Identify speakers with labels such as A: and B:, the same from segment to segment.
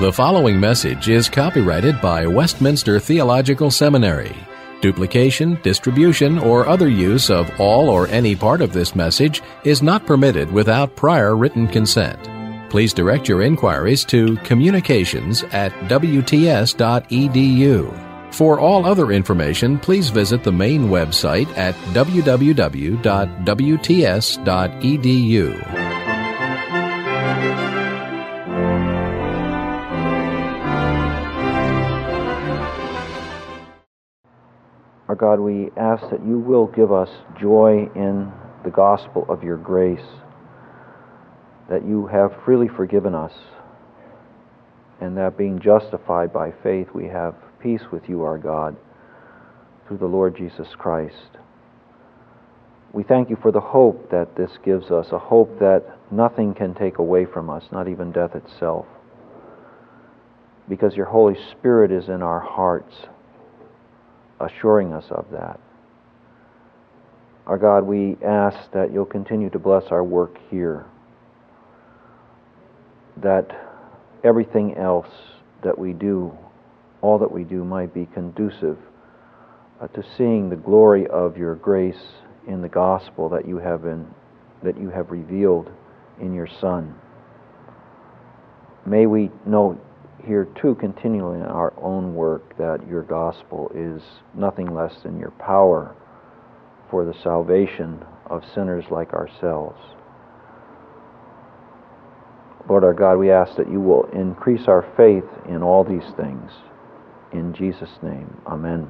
A: The following message is copyrighted by Westminster Theological Seminary. Duplication, distribution, or other use of all or any part of this message is not permitted without prior written consent. Please direct your inquiries to communications@wts.edu. For all other information, please visit the main website at www.wts.edu.
B: Our God, we ask that you will give us joy in the gospel of your grace, that you have freely forgiven us, and that being justified by faith, we have peace with you, our God, through the Lord Jesus Christ. We thank you for the hope that this gives us, a hope that nothing can take away from us, not even death itself, because your Holy Spirit is in our hearts, assuring us of that. Our God, we ask that you'll continue to bless our work here, that everything else that we do, all that we do, might be conducive to seeing the glory of your grace in the gospel that you have revealed in your Son. May we know here too continually in our own work that your gospel is nothing less than your power for the salvation of sinners like ourselves. Lord our God, we ask that you will increase our faith in all these things. In Jesus' name, amen.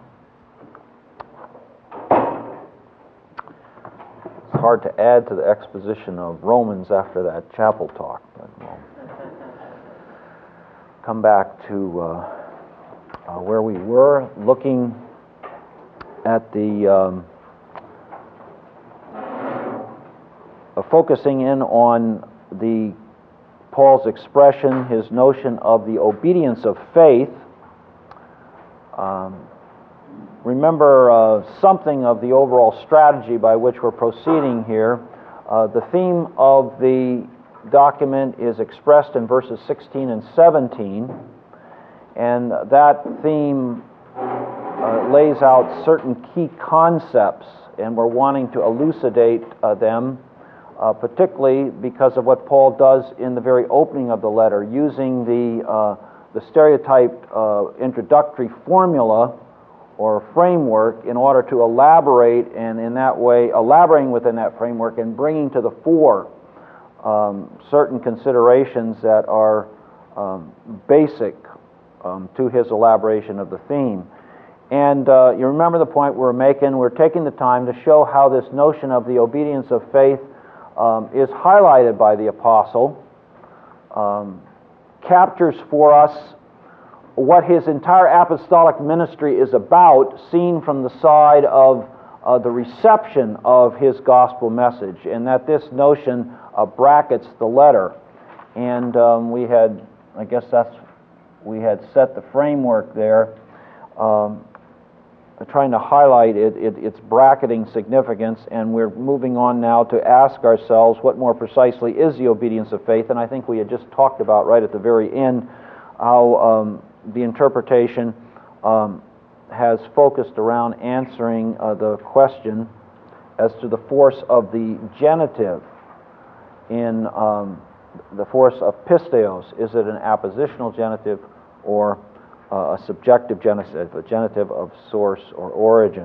B: It's hard to add to the exposition of Romans after that chapel talk, but we'll come back to where we were, looking at the focusing in on the Paul's expression, his notion of the obedience of faith. Remember something of the overall strategy by which we're proceeding here. The theme of the document is expressed in verses 16 and 17, and that theme lays out certain key concepts, and we're wanting to elucidate them, particularly because of what Paul does in the very opening of the letter, using the stereotyped introductory formula or framework in order to elaborate, and in that way, elaborating within that framework and bringing to the fore certain considerations that are basic to his elaboration of the theme. And you remember the point we're making. We're taking the time to show how this notion of the obedience of faith is highlighted by the apostle, captures for us what his entire apostolic ministry is about, seen from the side of the reception of his gospel message, and that this notion brackets the letter. And we had set the framework there, trying to highlight its bracketing significance, and we're moving on now to ask ourselves what more precisely is the obedience of faith. And I think we had just talked about right at the very end how the interpretation has focused around answering the question as to the force of the genitive in the force of pisteos. Is it an appositional genitive or a subjective genitive, a genitive of source or origin?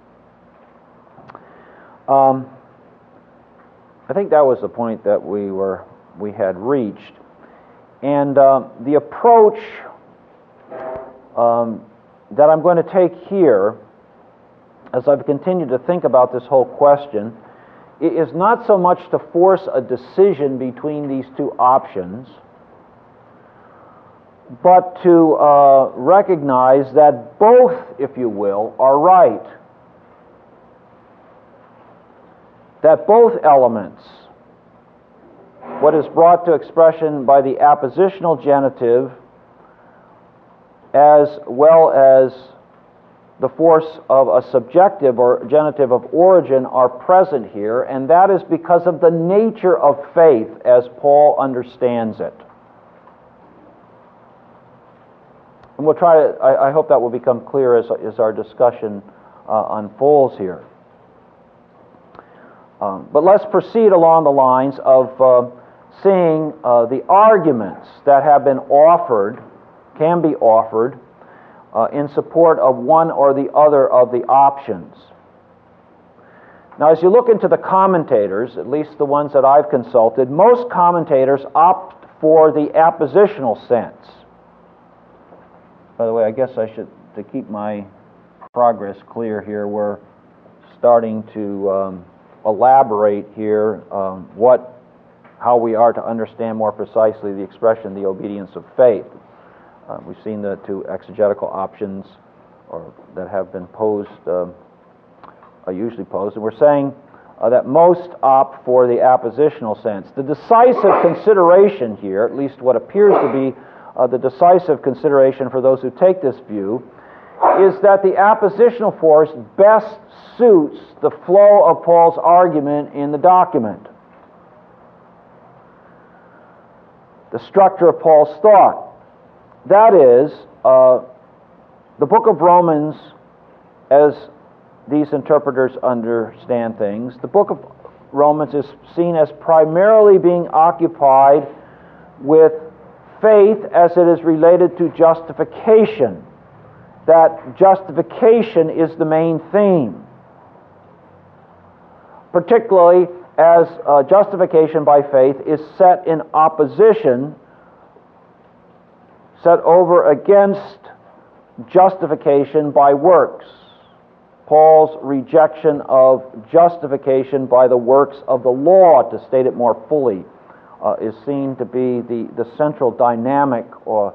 B: I think that was the point that we had reached, and the approach that I'm going to take here, as I've continued to think about this whole question, is not so much to force a decision between these two options, but to recognize that both, if you will, are right. That both elements, what is brought to expression by the appositional genitive as well as the force of a subjective or genitive of origin, are present here, and that is because of the nature of faith as Paul understands it. And we'll try to, I hope that will become clear as our discussion unfolds here. But let's proceed along the lines of seeing the arguments that have been offered, can be offered, in support of one or the other of the options. Now, as you look into the commentators, at least the ones that I've consulted, most commentators opt for the appositional sense. By the way, I guess I should, to keep my progress clear here, we're starting to elaborate here how we are to understand more precisely the expression, the obedience of faith. We've seen the two exegetical options that have been posed, usually posed, and we're saying that most opt for the appositional sense. The decisive consideration here, at least what appears to be the decisive consideration for those who take this view, is that the appositional force best suits the flow of Paul's argument in the document. The structure of Paul's thought. That is, the book of Romans, as these interpreters understand things, the book of Romans is seen as primarily being occupied with faith as it is related to justification. That justification is the main theme, particularly as justification by faith is set in opposition, set over against justification by works. Paul's rejection of justification by the works of the law, to state it more fully, is seen to be the central dynamic or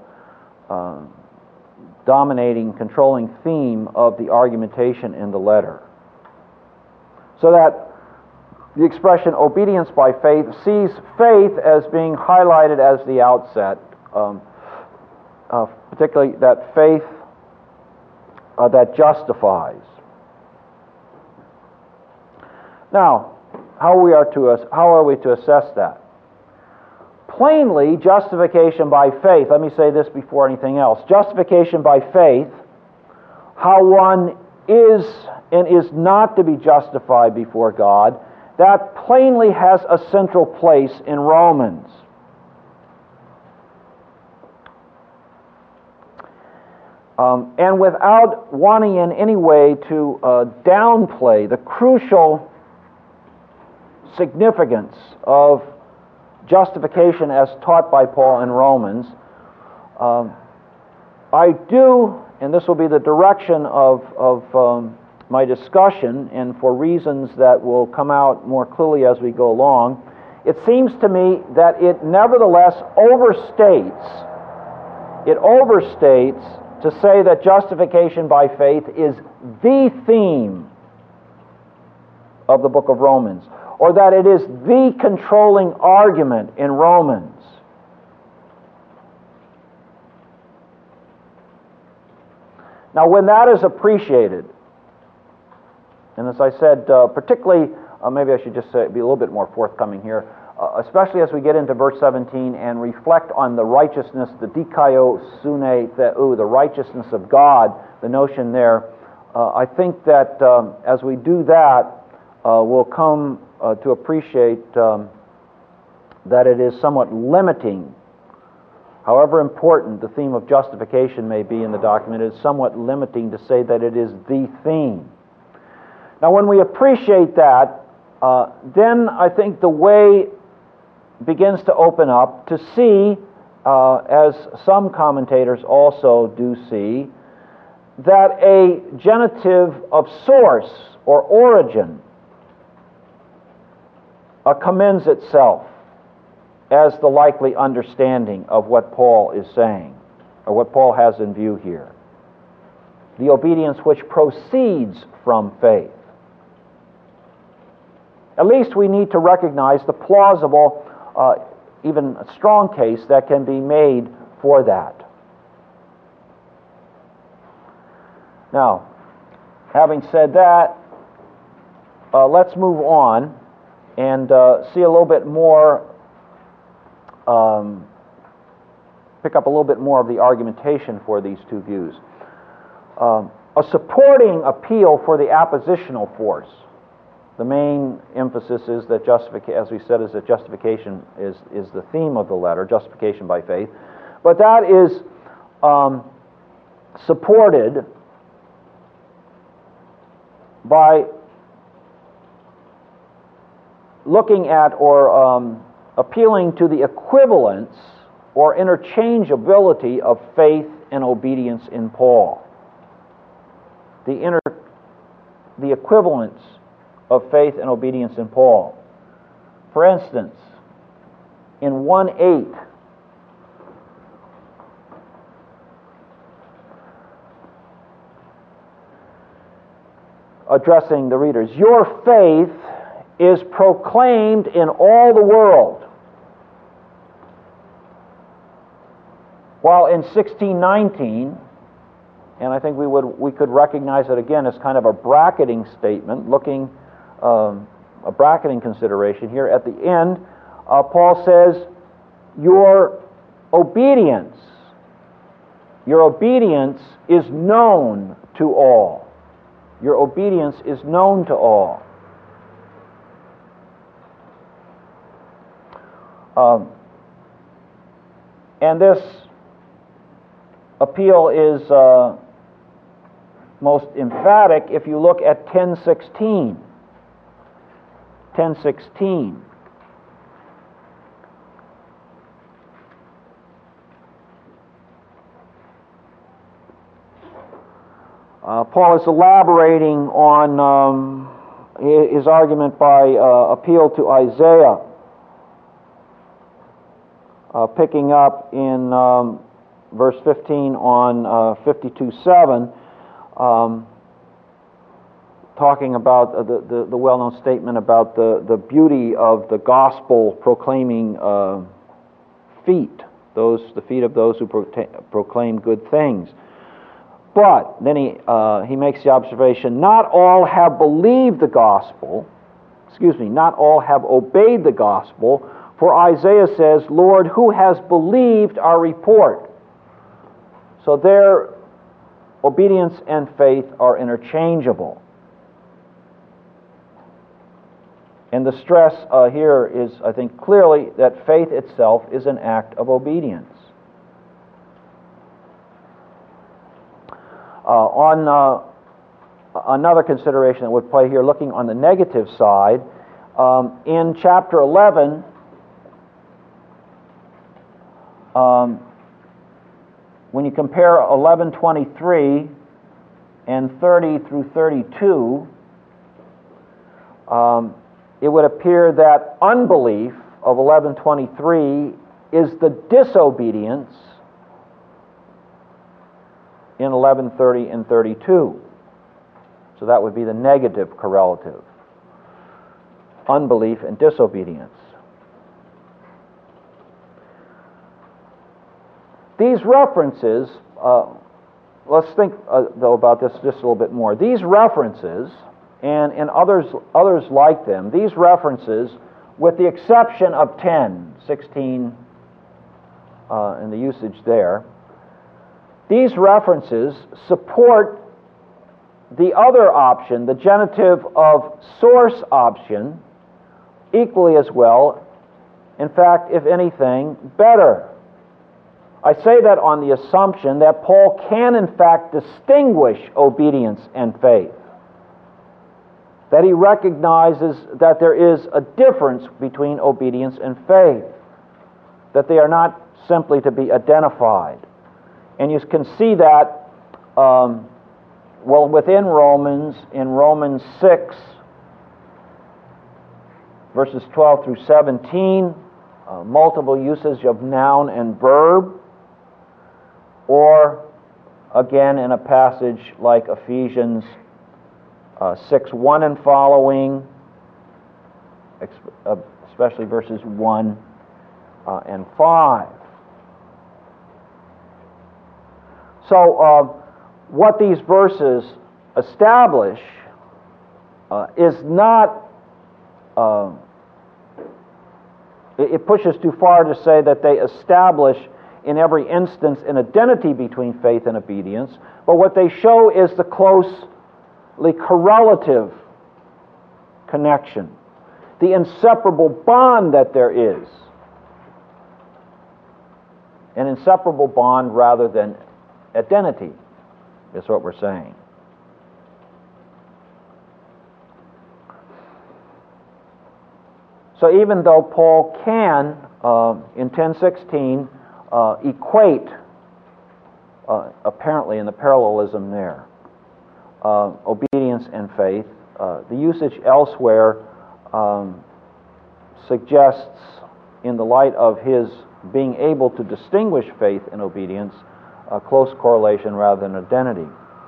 B: dominating, controlling theme of the argumentation in the letter. So that the expression obedience by faith sees faith as being highlighted as the outset, particularly that faith that justifies. Now, how are we to assess that? Plainly, justification by faith, let me say this before anything else, justification by faith, how one is and is not to be justified before God, that plainly has a central place in Romans. And without wanting in any way to downplay the crucial significance of justification as taught by Paul in Romans, I do, and this will be the direction of my discussion, and for reasons that will come out more clearly as we go along, it seems to me that it nevertheless overstates to say that justification by faith is the theme of the book of Romans, or that it is the controlling argument in Romans. Now, when that is appreciated, and as I said, particularly, maybe I should just be a little bit more forthcoming here, especially as we get into verse 17 and reflect on the righteousness, the dikaio sune theou, the righteousness of God, the notion there, I think that as we do that, we'll come to appreciate that it is somewhat limiting. However important the theme of justification may be in the document, it is somewhat limiting to say that it is the theme. Now, when we appreciate that, then I think the way begins to open up to see, as some commentators also do see, that a genitive of source or origin commends itself as the likely understanding of what Paul is saying, or what Paul has in view here. The obedience which proceeds from faith. At least we need to recognize the plausible, even a strong case that can be made for that. Now, having said that, let's move on and see a little bit more pick up a little bit more of the argumentation for these two views. A supporting appeal for the appositional force. The main emphasis is that as we said, is that justification is the theme of the letter, justification by faith. But that is supported by looking at or appealing to the equivalence or interchangeability of faith and obedience in Paul. The equivalence of faith and obedience in Paul. For instance, in 1:8, addressing the readers, your faith is proclaimed in all the world. While in 16:19, and I think we could recognize it again as kind of a bracketing statement, a bracketing consideration here. At the end, Paul says, your obedience is known to all. Your obedience is known to all. And this appeal is most emphatic if you look at 10:16. 10:16. Paul is elaborating on his argument by appeal to Isaiah, picking up in verse 15 on 52:7, talking about the well-known statement about the beauty of the gospel proclaiming feet, the feet of those who proclaim good things. But then he makes the observation, not all have believed the gospel, not all have obeyed the gospel, for Isaiah says, Lord, who has believed our report? So their obedience and faith are interchangeable. And the stress here is, I think, clearly that faith itself is an act of obedience. On another consideration that would play here, looking on the negative side, in chapter 11, when you compare 11:23 and 30 through 32, it would appear that unbelief of 11:23 is the disobedience in 11:30 and 32. So that would be the negative correlative. Unbelief and disobedience. These references, let's think though about this just a little bit more. These references, and others like them, these references, with the exception of 10:16 and the usage there, these references support the other option, the genitive of source option, equally as well. In fact, if anything, better. I say that on the assumption that Paul can in fact distinguish obedience and faith. That he recognizes that there is a difference between obedience and faith. That they are not simply to be identified. And you can see that, within Romans, in Romans 6, verses 12 through 17, multiple usage of noun and verb, or again in a passage like Ephesians 6:1 and following, especially verses 1 and 5. So what these verses establish is not, it pushes too far to say that they establish in every instance an identity between faith and obedience, but what they show is the closely correlative connection, the inseparable bond that there is. An inseparable bond rather than identity is what we're saying. So even though Paul can, in 10:16, equate, apparently in the parallelism there, obedience and faith, the usage elsewhere suggests, in the light of his being able to distinguish faith and obedience, a close correlation rather than identity.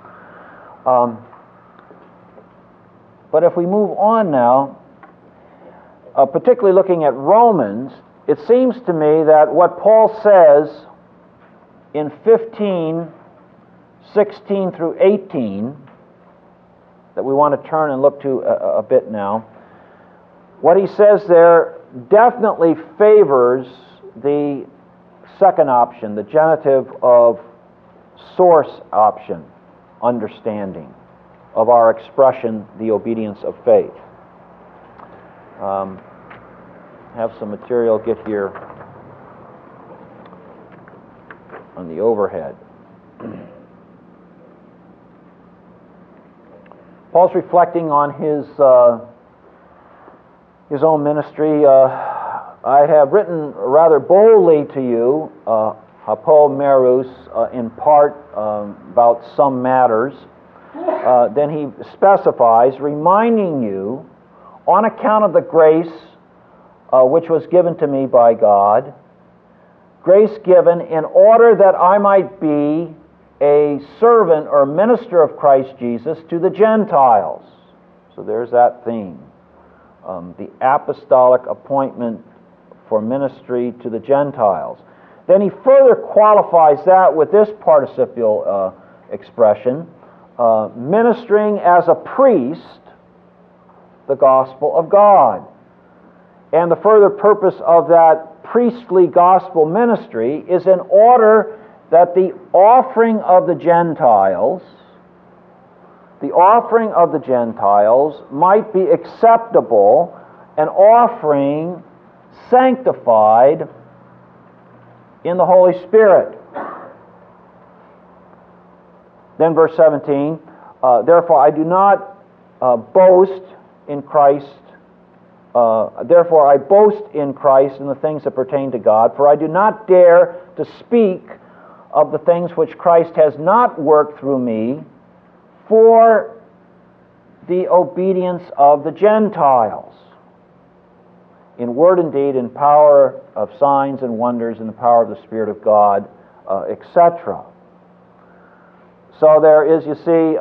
B: But if we move on now, particularly looking at Romans, it seems to me that what Paul says in 15:16 through 18, that we want to turn and look to a bit now, what he says there definitely favors the second option, the genitive of source option, understanding of our expression, the obedience of faith. Have some material get here on the overhead. Paul's reflecting on his own ministry. I have written rather boldly to you, hapomerus, in part about some matters. Then he specifies, reminding you, on account of the grace which was given to me by God, grace given in order that I might be a servant or minister of Christ Jesus to the Gentiles. So there's that theme. The apostolic appointment for ministry to the Gentiles. Then he further qualifies that with this participial expression, ministering as a priest the gospel of God. And the further purpose of that priestly gospel ministry is in order that the offering of the Gentiles might be acceptable, an offering sanctified in the Holy Spirit. Then verse 17, therefore I do not boast in Christ, therefore I boast in Christ in the things that pertain to God, for I do not dare to speak of the things which Christ has not worked through me for the obedience of the Gentiles, in word and deed, in power of signs and wonders, in the power of the Spirit of God, etc. So there is, you see,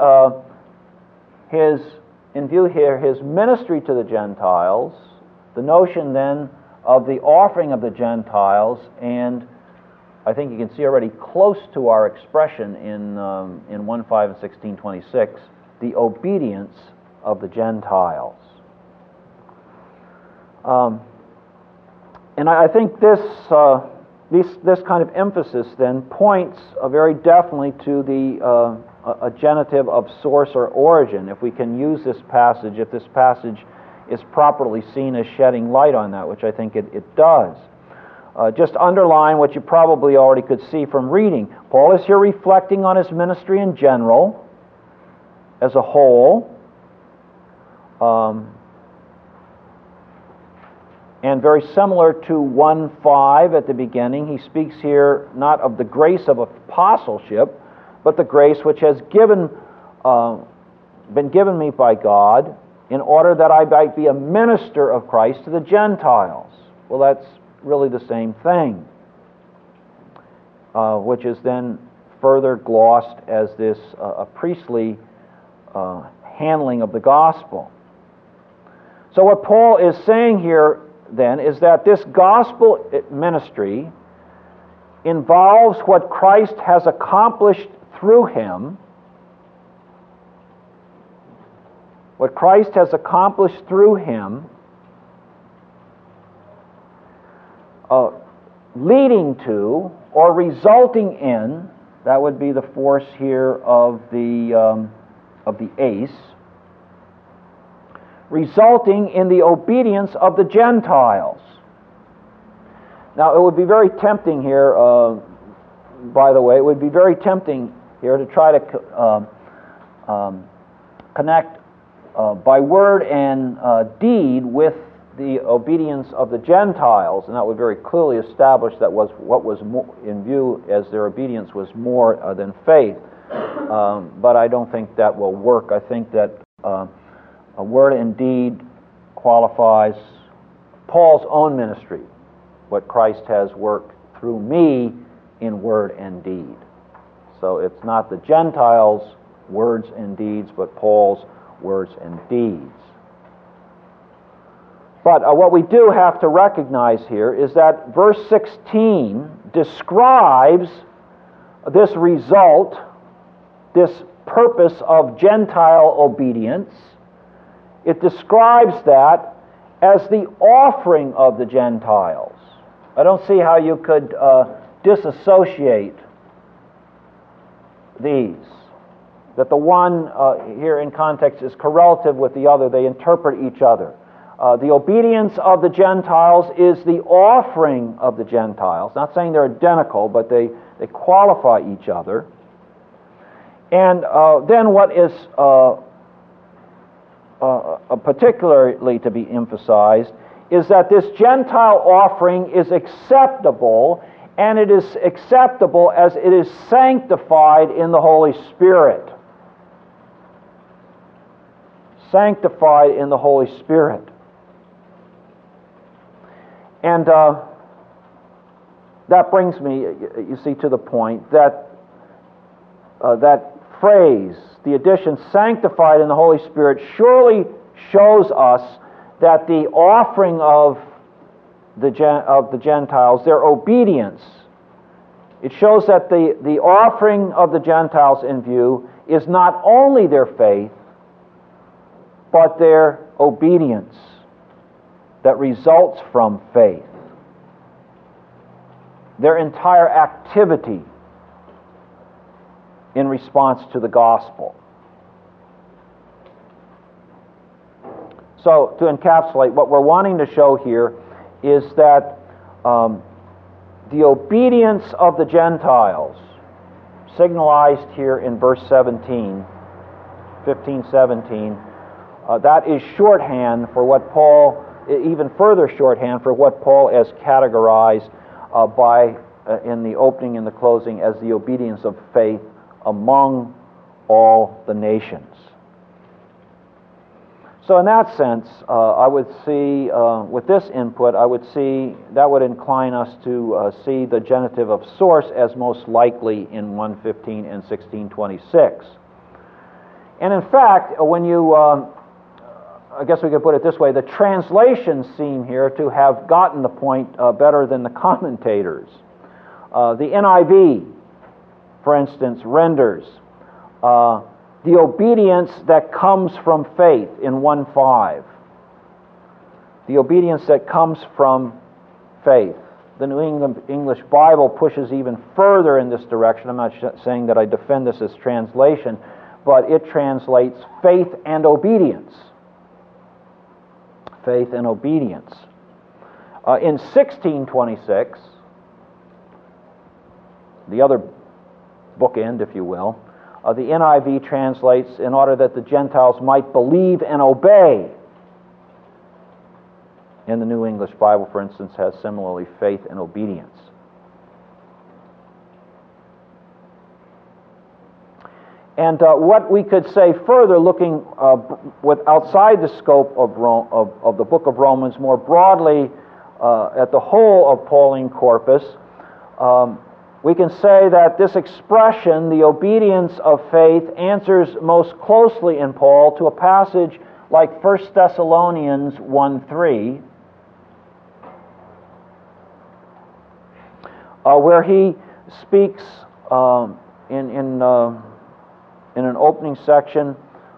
B: in view here, his ministry to the Gentiles, the notion then of the offering of the Gentiles, and I think you can see already close to our expression in 1:5 and 16:26, the obedience of the Gentiles. And I think this kind of emphasis then points very definitely to the a genitive of source or origin, if we can use this passage, if this passage is properly seen as shedding light on that, which I think it does. Just underline what you probably already could see from reading. Paul is here reflecting on his ministry in general, as a whole, and very similar to 1:5 at the beginning, he speaks here not of the grace of apostleship, but the grace which has been given me by God in order that I might be a minister of Christ to the Gentiles. Well, that's really the same thing, which is then further glossed as this a priestly handling of the gospel. So what Paul is saying here then is that this gospel ministry involves what Christ has accomplished through him, leading to or resulting in, that would be the force here of the ace, resulting in the obedience of the Gentiles. Now, it would be very tempting here, by the way, it would be very tempting here to try to connect by word and deed with the obedience of the Gentiles, and that would very clearly establish that was what was in view as their obedience was more than faith. But I don't think that will work. I think that a word and deed qualifies Paul's own ministry, what Christ has worked through me in word and deed. So it's not the Gentiles' words and deeds, but Paul's words and deeds. But what we do have to recognize here is that verse 16 describes this result, this purpose of Gentile obedience. It describes that as the offering of the Gentiles. I don't see how you could disassociate these. That the one here in context is correlative with the other. They interpret each other. The obedience of the Gentiles is the offering of the Gentiles. Not saying they're identical, but they qualify each other. And then what is particularly to be emphasized is that this Gentile offering is acceptable, and it is acceptable as it is sanctified in the Holy Spirit. Sanctified in the Holy Spirit. And that brings me, you see, to the point that that phrase, the addition sanctified in the Holy Spirit, surely shows us that the offering of the Gentiles, their obedience, it shows that the offering of the Gentiles in view is not only their faith, but their obedience that results from faith. Their entire activity in response to the gospel. So, to encapsulate, what we're wanting to show here is that the obedience of the Gentiles, signalized here in verse 17, 15-17, that is shorthand for what Paul, even further shorthand for what Paul has categorized in the opening and the closing as the obedience of faith among all the nations. So in that sense, I would see, with this input, I would see, that would incline us to see the genitive of source as most likely in 1:15 and 16:26. And in fact, when you, I guess we could put it this way, the translations seem here to have gotten the point better than the commentators. The NIV, for instance, renders the obedience that comes from faith in 1:5. The obedience that comes from faith. The New England English Bible pushes even further in this direction. I'm not saying that I defend this as translation, but it translates faith and obedience. Faith and obedience. In 16:26, the other bookend, if you will, the NIV translates, in order that the Gentiles might believe and obey. And the New English Bible, for instance, has similarly faith and obedience. And what we could say further, looking outside the scope of the book of Romans, more broadly at the whole of Pauline corpus, we can say that this expression, the obedience of faith, answers most closely in Paul to a passage like 1 Thessalonians 1:3, where he speaks in an opening section,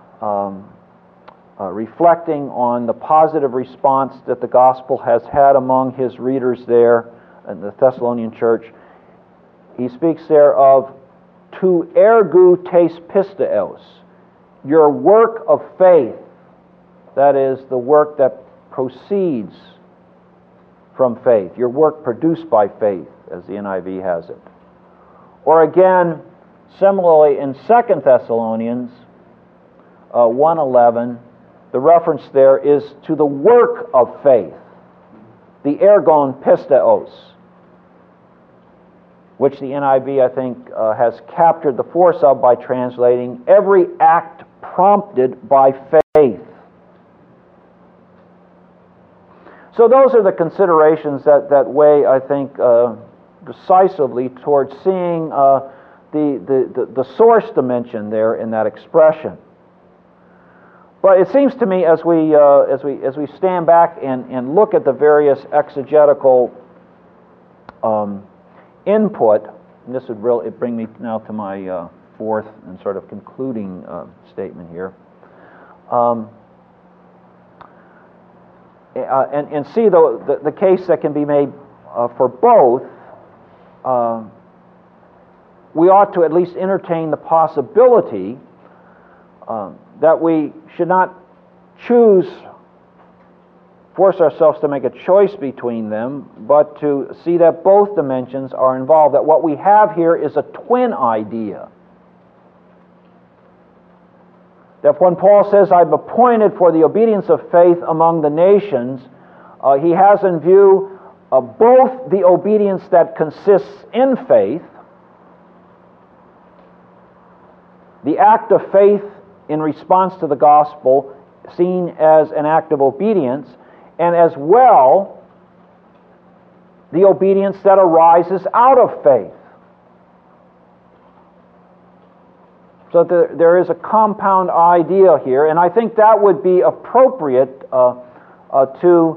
B: reflecting on the positive response that the gospel has had among his readers there in the Thessalonian church. he speaks there of to ergu tes pisteos, your work of faith, that is, the work that proceeds from faith, your work produced by faith, as the NIV has it. Or again, similarly in 2 Thessalonians 1:11, the reference there is to the work of faith, the ergon pisteos, which the NIV, I think, has captured the force of by translating every act prompted by faith. So those are the considerations that weigh, I think, decisively towards seeing the source dimension there in that expression. But it seems to me, as we stand back and look at the various exegetical input, and this would really bring me now to my fourth and sort of concluding statement here, and see the case that can be made for both. We ought to at least entertain the possibility that we should not force ourselves to make a choice between them, but to see that both dimensions are involved, that what we have here is a twin idea. That when Paul says, I've appointed for the obedience of faith among the nations, he has in view both the obedience that consists in faith, the act of faith in response to the gospel seen as an act of obedience, and as well the obedience that arises out of faith. So there is a compound idea here, and I think that would be appropriate to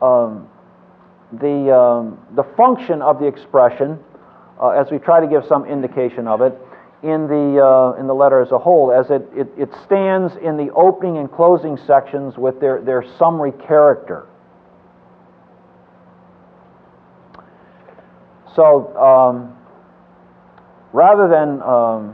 B: the function of the expression, as we try to give some indication of it, in the letter as a whole, as it stands in the opening and closing sections with their summary character. So rather than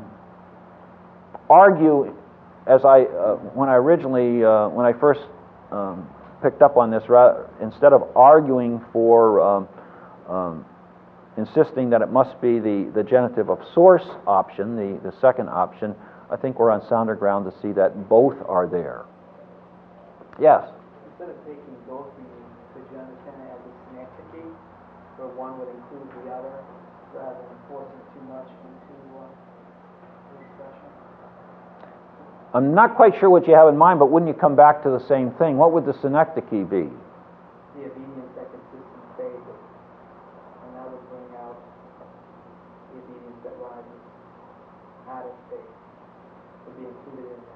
B: argue, as when I first picked up on this, instead of arguing for insisting that it must be the genitive of source option, the second option, I think we're on sounder ground to see that both are there. Yes?
C: Instead of taking both meanings, could you understand it as a synecdoche, where one would include the other, rather than forcing too much into the expression?
B: I'm not quite sure what you have in mind, but wouldn't you come back to the same thing? What would the synecdoche be?
C: The obedience that consists in faith, and that would bring out the obedience that rises out of faith, would be included in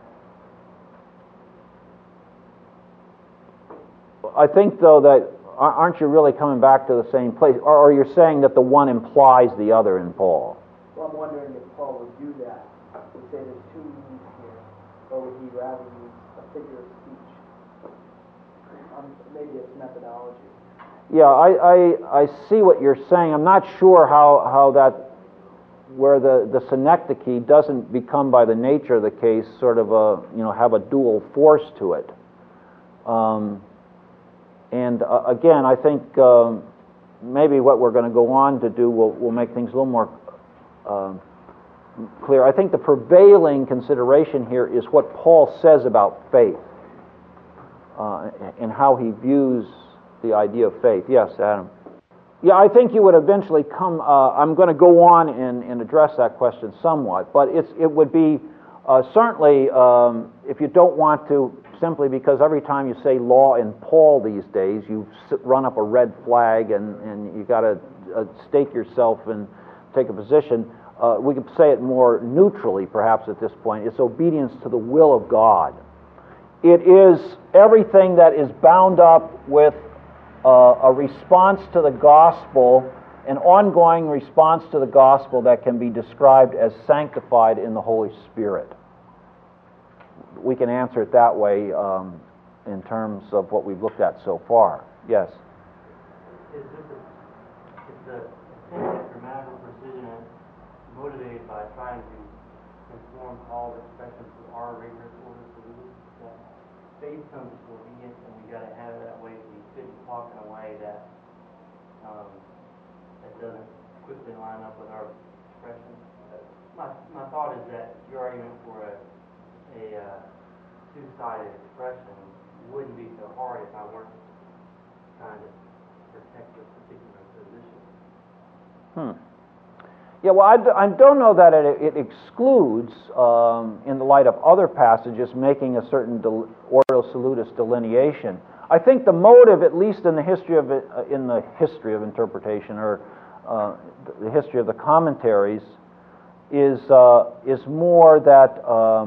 C: that.
B: I think, though, that aren't you really coming back to the same place? Or you're saying that the one implies the other in Paul?
C: Well, I'm wondering if Paul would do that, would say there's two meanings here, or would he rather use a figure of speech? Maybe it's methodology.
B: Yeah, I see what you're saying. I'm not sure how that, where the synecdoche doesn't become, by the nature of the case, sort of have a dual force to it. And again, I think maybe what we're going to go on to do will make things a little more clear. I think the prevailing consideration here is what Paul says about faith and how he views the idea of faith. Yes, Adam? Yeah, I think you would eventually come... I'm going to go on and address that question somewhat, but it would be certainly, if you don't want to, simply because every time you say law in Paul these days, you run up a red flag and you got to stake yourself and take a position. We could say it more neutrally, perhaps, at this point. It's obedience to the will of God. It is everything that is bound up with a response to the gospel, an ongoing response to the gospel that can be described as sanctified in the Holy Spirit. We can answer it that way in terms of what we've looked at so far. Yes?
D: Is the intended grammatical decision is motivated by trying to conform all expressions to our rigorous order salutis, that faith comes before obedience, and we got to have it that way. So we shouldn't talk in a way that that doesn't quickly line up with our expression. My thought is that your argument for a two-sided expression wouldn't be so hard if I weren't trying to protect this particular position.
B: Yeah, well, I don't know that it excludes, in the light of other passages, making a certain ordo salutis delineation. I think the motive, at least in the history of interpretation, or the history of the commentaries, is more that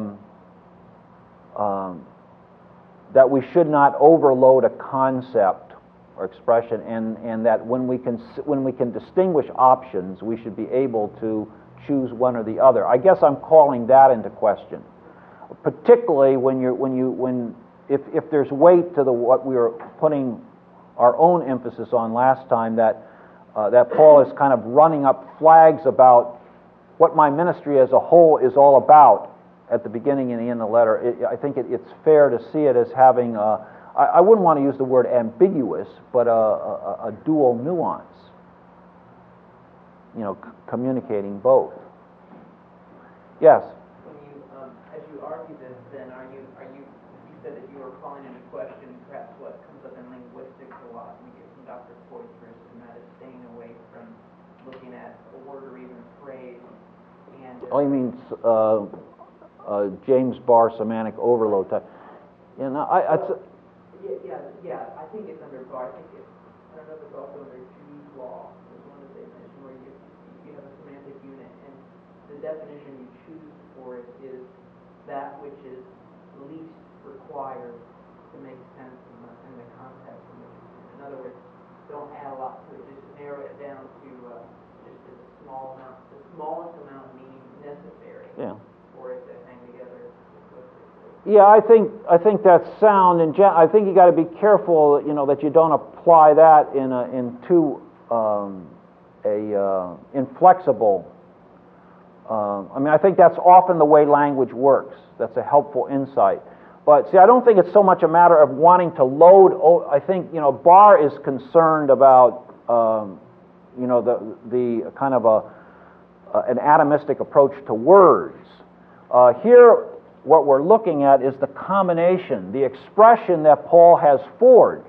B: that we should not overload a concept or expression, and that when we can distinguish options, we should be able to choose one or the other. I guess I'm calling that into question, particularly if there's weight to what we were putting our own emphasis on last time, that Paul is kind of running up flags about what my ministry as a whole is all about at the beginning and the end of the letter. I think it's fair to see it as having I wouldn't want to use the word ambiguous, but a dual nuance, communicating both. Yes?
C: When you, as you argue this, then you said that you were calling into question perhaps what comes up in linguistics a lot, we get from Dr. Poitras, and that is staying away from looking at a word or even a phrase. And
B: oh, you mean James Barr semantic overload type?
C: Yeah, I think it's under Barr. I don't know if it's also under Jew's law. There's one that they mention where you have a semantic unit, and the definition you choose for it is that which is least required to make sense in the context in which it's in. In other words, don't add a lot to it. Just narrow it down to just a small amount, the smallest amount meaning necessary for it to hang together.
B: Yeah, I think that's sound, and I think you got to be careful, that you don't apply that in too inflexible. I think that's often the way language works. That's a helpful insight. But see, I don't think it's so much a matter of wanting to load. I think Barr is concerned about the kind of an atomistic approach to words. Here, what we're looking at is the combination, the expression that Paul has forged,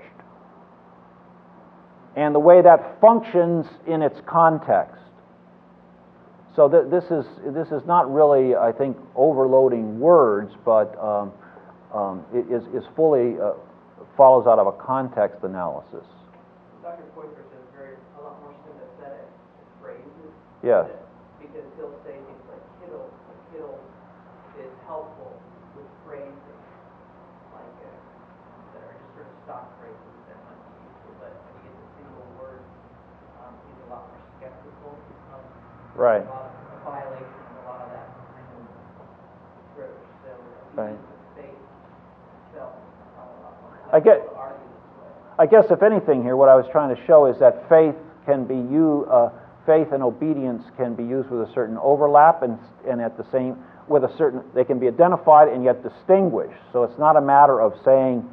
B: and the way that functions in its context. So this is not really, I think, overloading words, but it is fully follows out of a context analysis.
C: Dr. Poitras is a lot more sympathetic to phrases.
B: Yes.
C: Because he'll say things like "kittle." A kittle is helpful with phrases like that are just sort of stock phrases that might be useful, but when you get to single words, he's a lot more skeptical of
B: right.
C: a violation of a lot of that kind of approach. So
B: right.
C: faith itself is probably a lot more
B: I
C: argue this way.
B: I guess if anything here, what I was trying to show is that faith can be faith and obedience can be used with a certain overlap, and at the same with a certain, they can be identified and yet distinguished. So it's not a matter of saying,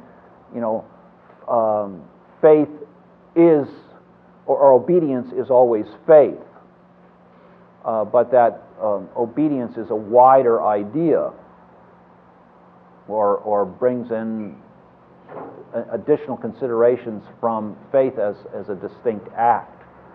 B: faith is or obedience is always faith, but that obedience is a wider idea, or brings in additional considerations from faith as a distinct act.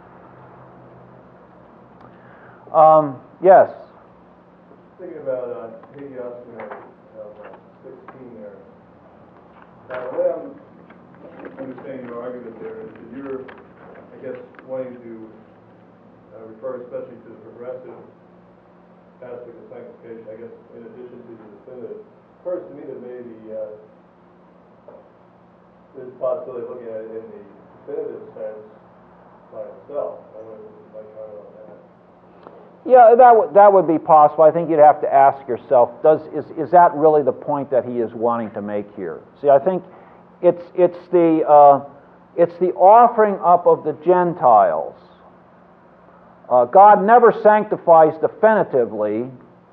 B: Yes?
E: Thinking about Hagios 16 there. Now, the way I'm understanding your argument there is that you're, I guess, wanting to refer especially to the progressive aspect of sanctification, I guess, in addition to the definitive. First, to me, that maybe there's a possibility of looking at it in the definitive sense by itself. I don't know if you might comment on that.
B: Yeah, that would be possible. I think you'd have to ask yourself, is that really the point that he is wanting to make here? See, I think it's the offering up of the Gentiles God never sanctifies definitively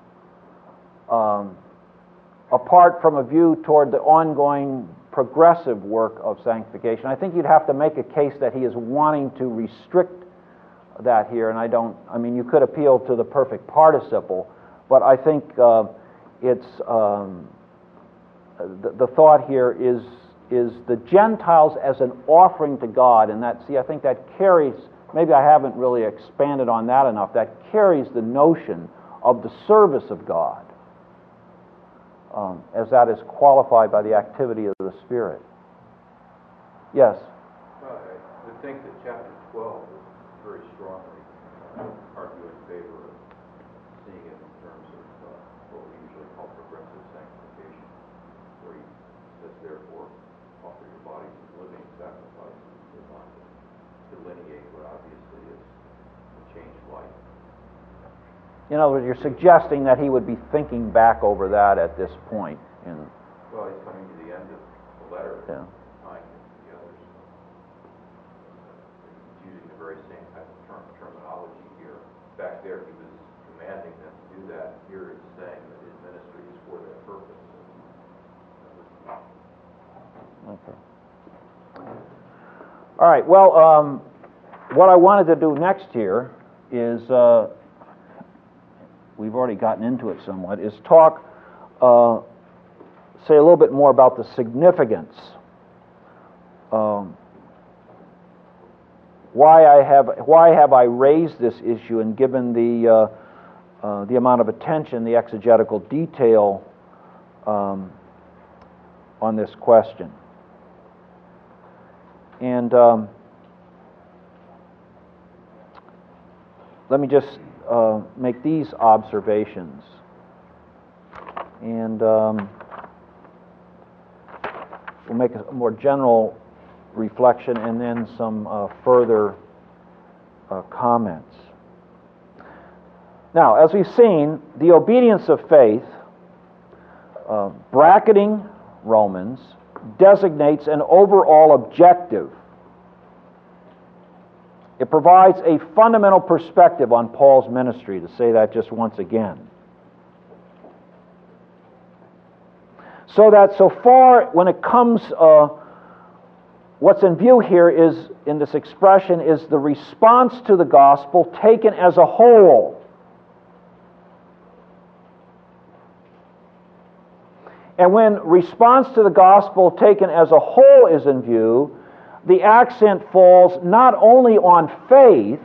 B: apart from a view toward the ongoing progressive work of sanctification. I think you'd have to make a case that he is wanting to restrict that here, and I mean, you could appeal to the perfect participle, but I think it's the thought here is the Gentiles as an offering to God, and that, see, I think that carries, maybe I haven't really expanded on that enough, that carries the notion of the service of God, as that is qualified by the activity of the Spirit. Yes?
F: I would think that chapter 12 is very strongly argue in favor of seeing it in terms of what we usually call progressive sanctification, where he says, therefore, offer your bodies as living sacrifices designed to delineate what obviously is a changed life.
B: In other words, you're suggesting that he would be thinking back over that at this point.
F: Well, he's coming to the end of the letter,
B: Yeah.
F: tying it to the others. He's using the very same type of terminology here. Back there, he was commanding them to do that. Here, it's saying that his ministry is for that purpose.
B: Okay. All right, well, what I wanted to do next here is, we've already gotten into it somewhat, is talk, say a little bit more about the significance. Why have I raised this issue and given the amount of attention, the exegetical detail on this question? And let me just make these observations. And we'll make a more general reflection and then some further comments. Now, as we've seen, the obedience of faith, bracketing Romans, designates an overall objective. It provides a fundamental perspective on Paul's ministry, to say that just once again. So that so far, when it comes, what's in view here is, in this expression, is the response to the gospel taken as a whole. And when response to the gospel taken as a whole is in view, the accent falls not only on faith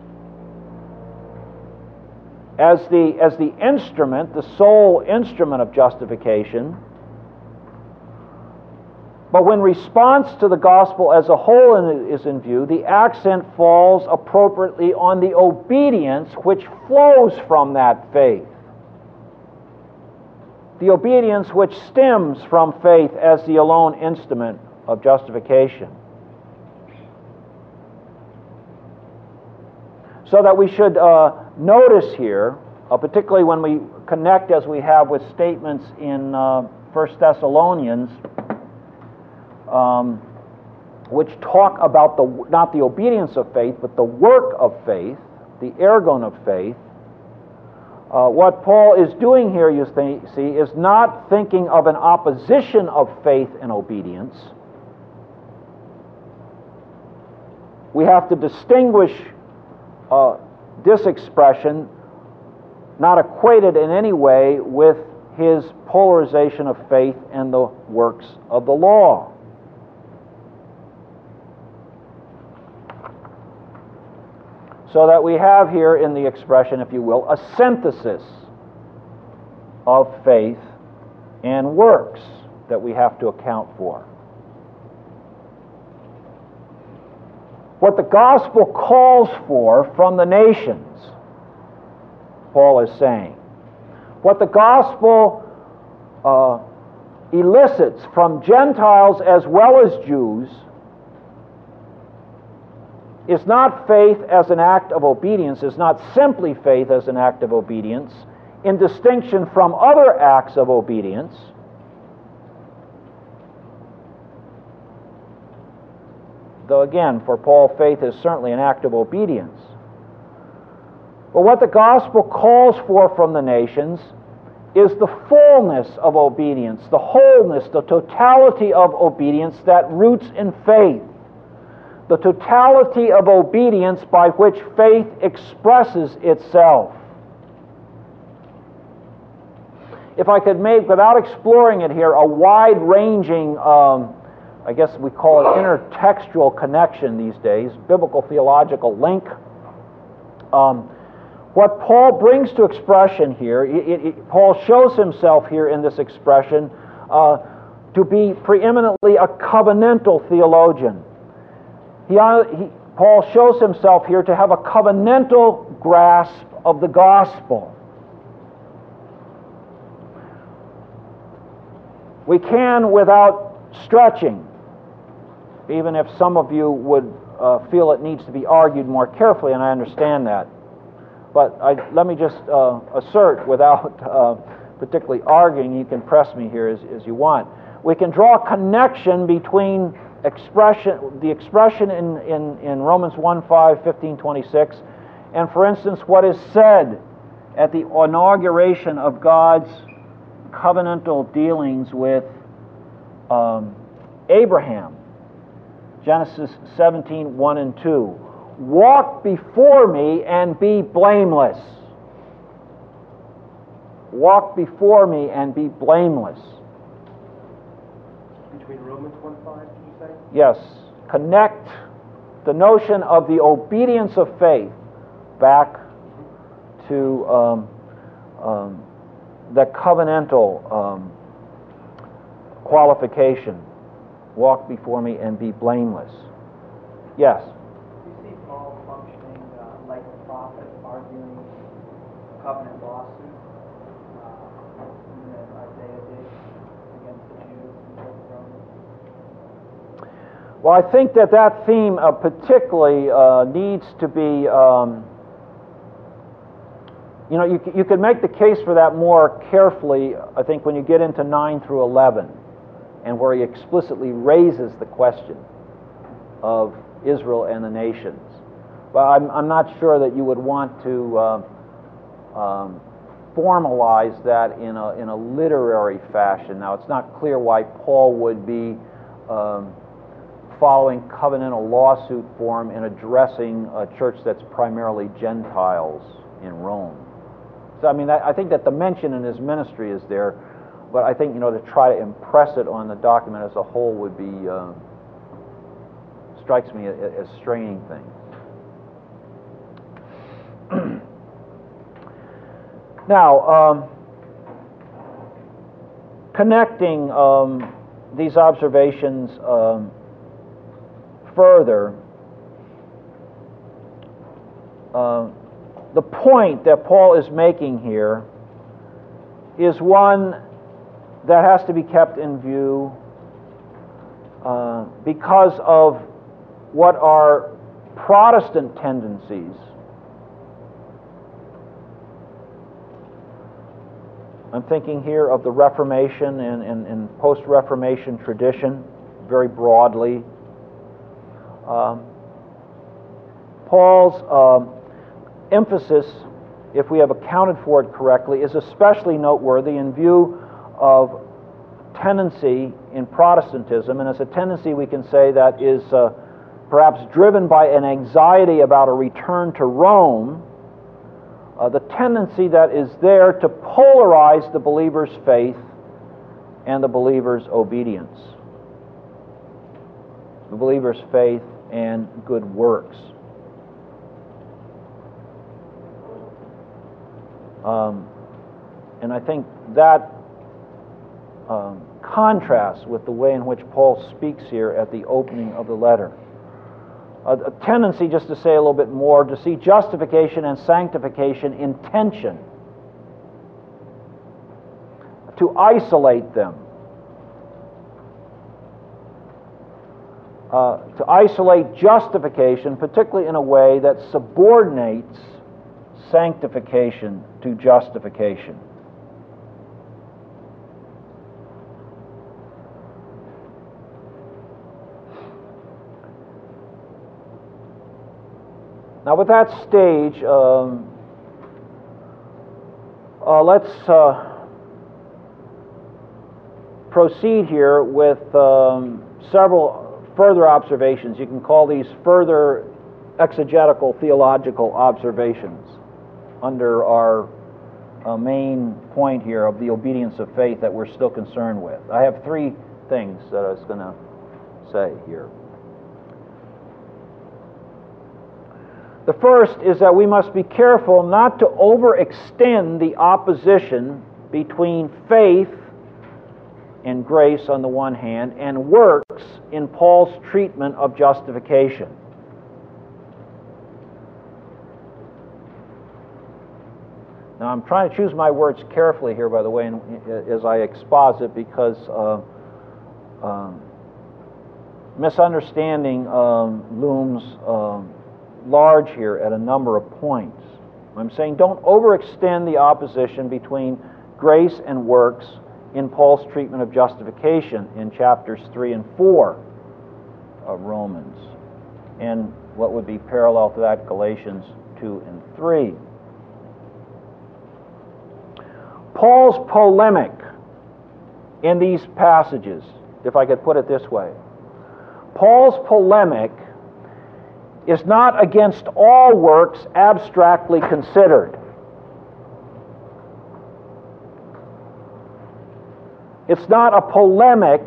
B: as the instrument, the sole instrument of justification, but when response to the gospel as a whole is in view, the accent falls appropriately on the obedience which flows from that faith. The obedience which stems from faith as the alone instrument of justification. So that we should notice here, particularly when we connect as we have with statements in 1 Thessalonians, which talk about not the obedience of faith, but the work of faith, the ergon of faith. What Paul is doing here, you see, is not thinking of an opposition of faith and obedience. We have to distinguish this expression, not equated in any way with his polarization of faith and the works of the law. So that we have here in the expression, if you will, a synthesis of faith and works that we have to account for. What the gospel calls for from the nations, Paul is saying. What the gospel elicits from Gentiles as well as Jews is not faith as an act of obedience, is not simply faith as an act of obedience, in distinction from other acts of obedience. Though again, for Paul, faith is certainly an act of obedience. But what the gospel calls for from the nations is the fullness of obedience, the wholeness, the totality of obedience that roots in faith, the totality of obedience by which faith expresses itself. If I could make, without exploring it here, a wide-ranging, I guess we call it intertextual connection these days, biblical theological link, what Paul brings to expression here, Paul shows himself here in this expression to be preeminently a covenantal theologian. Paul shows himself here to have a covenantal grasp of the gospel. We can, without stretching, even if some of you would feel it needs to be argued more carefully, and I understand that. But let me just assert, without particularly arguing, you can press me here as you want. We can draw a connection between the expression in Romans 1:5, 15, 26, and for instance, what is said at the inauguration of God's covenantal dealings with Abraham. Genesis 17, 1 and 2. Walk before me and be blameless. Walk before me and be blameless.
D: Between Romans 1:5, did you say?
B: Yes. Connect the notion of the obedience of faith back to the covenantal qualification. Walk before me and be blameless. Yes?
C: You see Paul functioning like a prophet, arguing a covenant lawsuit that Isaiah did against the Jews in the book of Romans?
B: Well, I think that theme particularly needs to be, you could make the case for that more carefully, I think, when you get into 9 through 11, and where he explicitly raises the question of Israel and the nations. But I'm not sure that you would want to formalize that in a literary fashion. Now, it's not clear why Paul would be following covenantal lawsuit form in addressing a church that's primarily Gentiles in Rome. So, I mean, I think that the mention in his ministry is there, but I think, to try to impress it on the document as a whole would be, strikes me as straining things. Now, connecting these observations further, the point that Paul is making here is one that has to be kept in view because of what are Protestant tendencies. I'm thinking here of the Reformation and post-Reformation tradition, very broadly. Paul's emphasis, if we have accounted for it correctly, is especially noteworthy in view of tendency in Protestantism, and it's a tendency we can say that is perhaps driven by an anxiety about a return to Rome, the tendency that is there to polarize the believer's faith and the believer's obedience, the believer's faith and good works. And I think that contrasts with the way in which Paul speaks here at the opening of the letter. A tendency, just to say a little bit more, to see justification and sanctification in tension, to isolate them, to isolate justification, particularly in a way that subordinates sanctification to justification. Now, with that stage Let's proceed here with several further observations. You can call these further exegetical theological observations under our main point here of the obedience of faith that we're still concerned with. I have three things that I was going to say here. The first is that we must be careful not to overextend the opposition between faith and grace on the one hand and works in Paul's treatment of justification. Now, I'm trying to choose my words carefully here, by the way, as I exposit, because misunderstanding looms large here at a number of points. I'm saying don't overextend the opposition between grace and works in Paul's treatment of justification in chapters 3 and 4 of Romans, and what would be parallel to that, Galatians 2 and 3. Paul's polemic in these passages, if I could put it this way, Paul's polemic is not against all works abstractly considered. It's not a polemic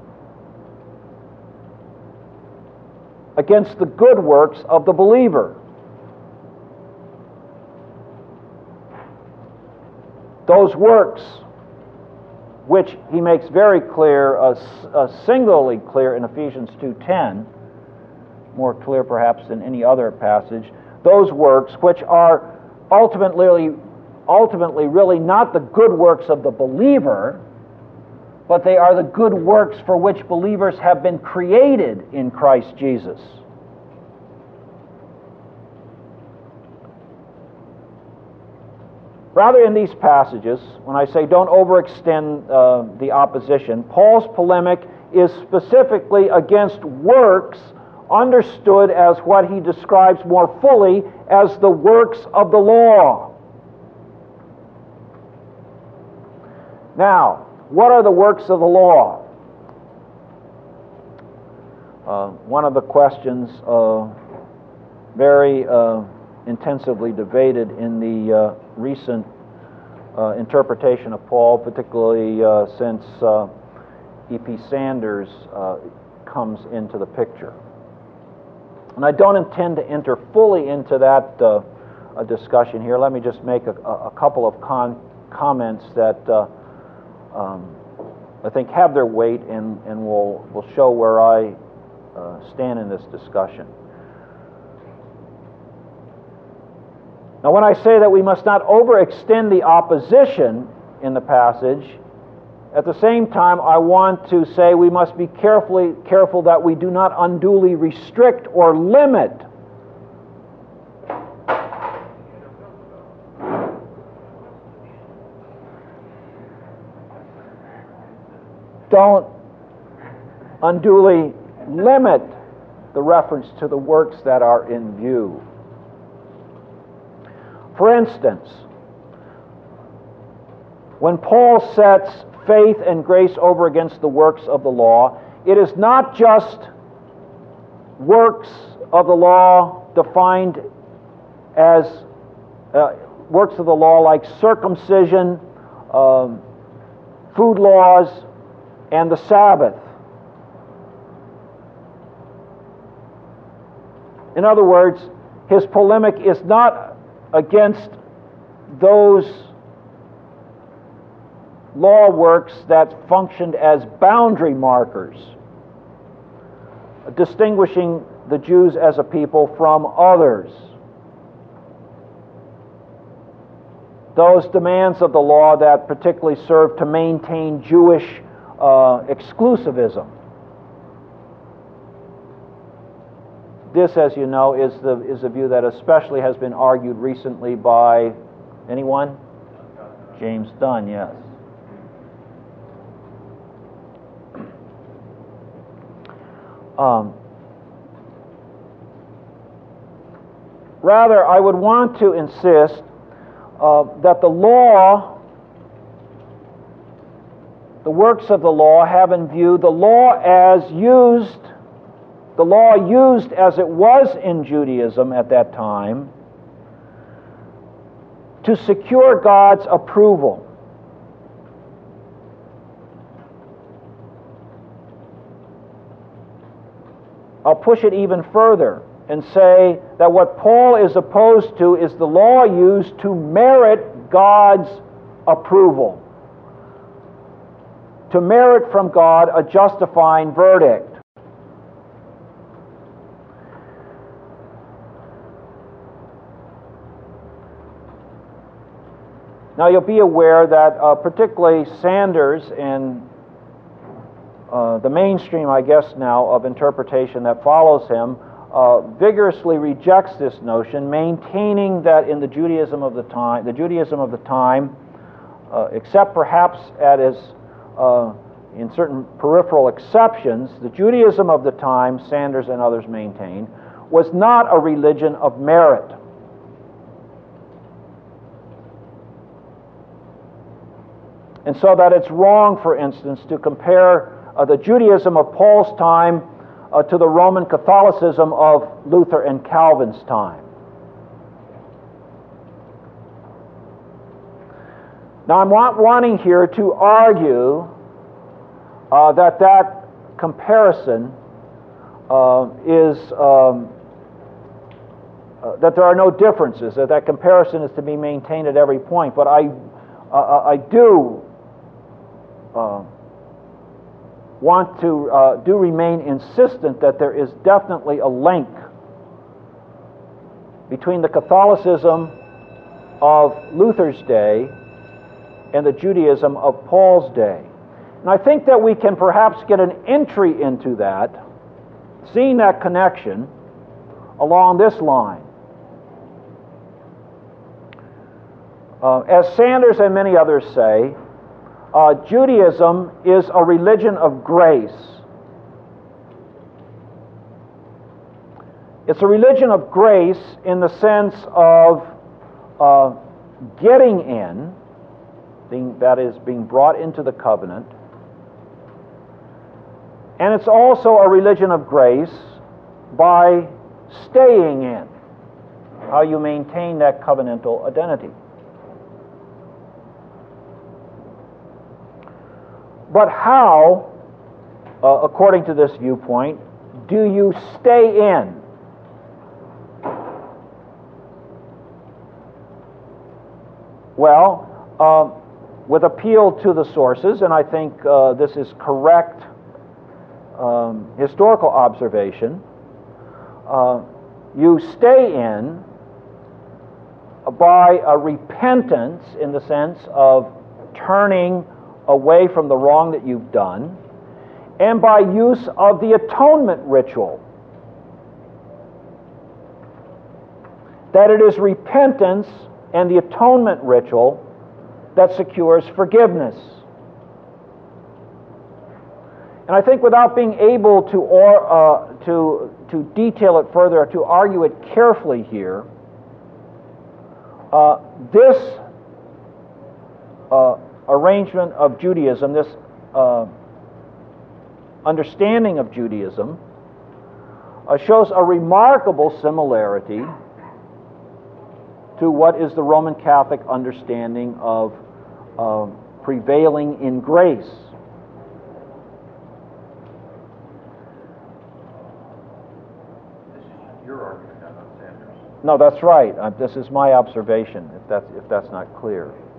B: against the good works of the believer. Those works, which he makes very clear, singularly clear in Ephesians 2:10, more clear perhaps than any other passage, those works which are ultimately really not the good works of the believer, but they are the good works for which believers have been created in Christ Jesus. Rather, in these passages, when I say don't overextend the opposition, Paul's polemic is specifically against works understood as what he describes more fully as the works of the law. Now, what are the works of the law? One of the questions very intensively debated in the recent interpretation of Paul, particularly since E.P. Sanders comes into the picture. And I don't intend to enter fully into that discussion here. Let me just make a couple of comments that I think have their weight and will show where I stand in this discussion. Now, when I say that we must not overextend the opposition in the passage, at the same time I want to say we must be careful that we do not unduly restrict or limit the reference to the works that are in view. For instance, when Paul sets faith and grace over against the works of the law, it is not just works of the law defined as works of the law like circumcision, food laws, and the Sabbath. In other words, his polemic is not against those law works that functioned as boundary markers, distinguishing the Jews as a people from others. Those demands of the law that particularly serve to maintain Jewish exclusivism. This, as you know, is a view that especially has been argued recently by anyone? James Dunn, yes. Rather, I would want to insist that the law, the works of the law, have in view the law used as it was in Judaism at that time to secure God's approval. I'll push it even further and say that what Paul is opposed to is the law used to merit God's approval, to merit from God a justifying verdict. Now you'll be aware that particularly Sanders and the mainstream, I guess now, of interpretation that follows him vigorously rejects this notion, maintaining that in the Judaism of the time, except perhaps in certain peripheral exceptions, the Judaism of the time, Sanders and others maintain, was not a religion of merit. And so that it's wrong, for instance, to compare the Judaism of Paul's time to the Roman Catholicism of Luther and Calvin's time. Now, I'm not wanting here to argue that comparison that there are no differences, that comparison is to be maintained at every point. But I do want to remain insistent that there is definitely a link between the Catholicism of Luther's day and the Judaism of Paul's day. And I think that we can perhaps get an entry into that, seeing that connection along this line. As Sanders and many others say, Judaism is a religion of grace. It's a religion of grace in the sense of getting in, that is, being brought into the covenant. And it's also a religion of grace by staying in, how you maintain that covenantal identity. But how, according to this viewpoint, do you stay in? Well, with appeal to the sources, and I think this is correct historical observation, you stay in by a repentance in the sense of turning away from the wrong that you've done, and by use of the atonement ritual. That it is repentance and the atonement ritual that secures forgiveness. And I think without being able to detail it further, to argue it carefully here, this arrangement of Judaism, this understanding of Judaism, shows a remarkable similarity to what is the Roman Catholic understanding of prevailing in grace.
F: This is your argument, not Sanders.
B: No, that's right. This is my observation, if that's not clear.